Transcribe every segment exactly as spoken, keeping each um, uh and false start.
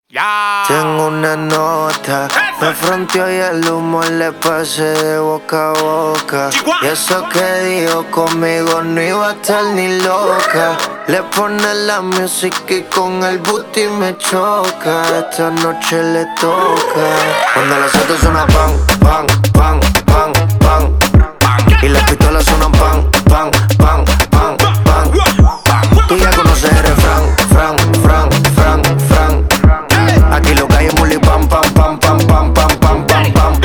Ya. Tengo una nota, me fronteó y el humo le pasé de boca a boca. Y eso que dijo conmigo no iba a estar ni loca. Le pone la música y con el booty me choca. Esta noche le toca. Cuando las autos suenan pan, pan, pan, pan, pan. Y las pistolas suenan pan, pan, pan, pan, pan. Tú ya conoces el refrán, fran, fran, fran, fran. Aquí lo que hay es muli pam, pam, pam, pam, pam, pam, pam, pam, pam.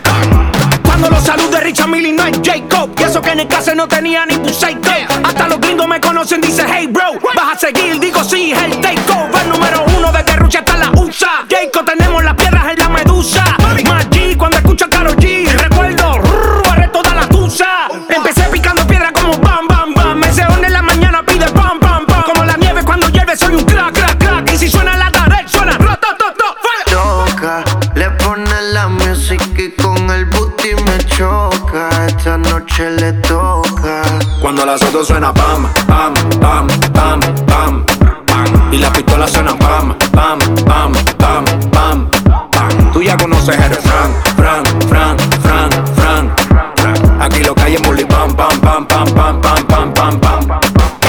Cuando los salude Richard Mille no es Jacob. Y eso que en el caso no tenía ni buceito. Hasta los gringos me conocen, dice hey bro. Vas a seguir, digo sí, es el takeover. Número uno de Rucha hasta la U S A. Jacob, tenemos las piedras en la medusa. Más G cuando escucho a Karol G. Recuerdo, rrr, haré toda la tusa. Empecé picando piedra como bam, bam, bam. Me se en la mañana pide pam, pam, pam. Como la nieve cuando llueve soy un crack, crack, crack. Y si suena la tarde, suena rotototo. Toca, le pone la música y con el booty me choca. Esta noche le toca. Cuando las autos suena pam, pam, pam, pam, pam, pam. Y las pistolas suenan pam, pam, pam, pam, pam, pam. Tú ya conoces el refrán, fran, fran, fran, fran, fran. Aquí lo que hay es muli pam, pam, pam, pam, pam, pam, pam, pam, pam.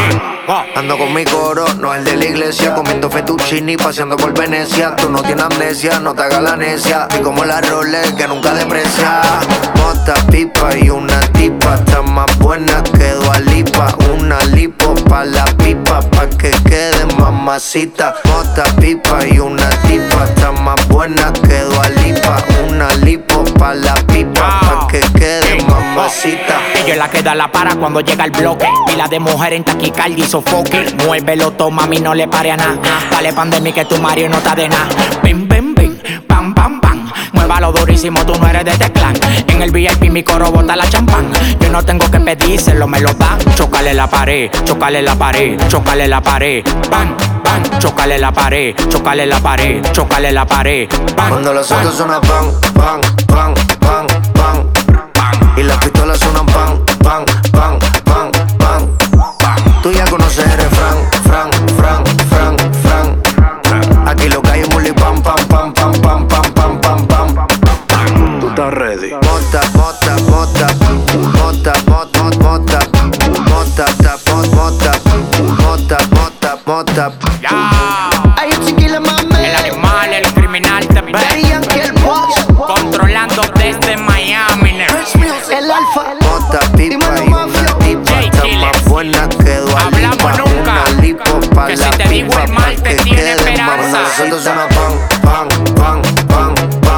Ando con mi coro, no el de la iglesia. Comiendo fettuccini, paseando por Venecia. Tú no tienes amnesia, no te hagas la necia. Y como la Rolex que nunca deprecia. Mota, pipa y una tipa. Está más buena que Dua Lipa. Una lipo pa' la pipa, pa' que quede mamacita. Mota, pipa y una tipa. Está más buena que Dua Lipa. Una lipo pa' la pipa, pa' que quede mamacita. Ella es la que da la para cuando llega el bloque. Pila de mujer en taquicardia y sofoque. Muévelo, toma, mami, no le pare a nada. Dale pan de mí que tu Mario no está de nada. Bim, bim, bim, pam, pam, pam. Muévalo durísimo, tú no eres de este clan. En el V I P mi coro bota la champán. Yo no tengo que pedírselo, me lo dan. Chócale la pared, chócale la pared, chócale la pared. Bam, bam, chócale la pared, chócale la pared, chócale la pared. Bam, cuando los bam. autos suenan pan, pan, pan, pan, pan. Y las pistolas suenan pan, pan, pan, pan, pan. Tú ya conoces el refrán, fran, fran, fran, fran. Aquí lo que hay es muli pam, pam, pam, pam, pam, pam, pam, pam, pam. ¿Tú estás ready? Mota, mota, mota, mota, mota, mota, mota, mota, mota, mota, mota. Ya. Ay, chiquila, mami. El animal, el criminal también. Daddy Yankee, el boss. Controlando desde Miami. El alfa. Mota, pipa y una tipa. Está más buena que Dua Lipa. Hablamos nunca. Una lipo pa' Que la si te digo pipa, el mal, pa' te que tiene quede esperanza. mamá. Nosotros suena pan, pan, pan, pan,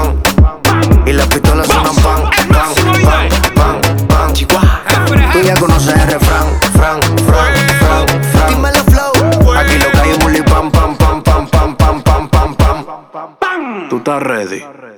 pan. Y las pistolas suenan pan, pan, pan, pan, pan. Tú ya conoces el refrán, fran, fran, fran, fran. Dímelo flow. Aquí lo que hay es muli pam, pam, pam, pam, pam, pam, pam, pam, pam. ¿Tú estás ready?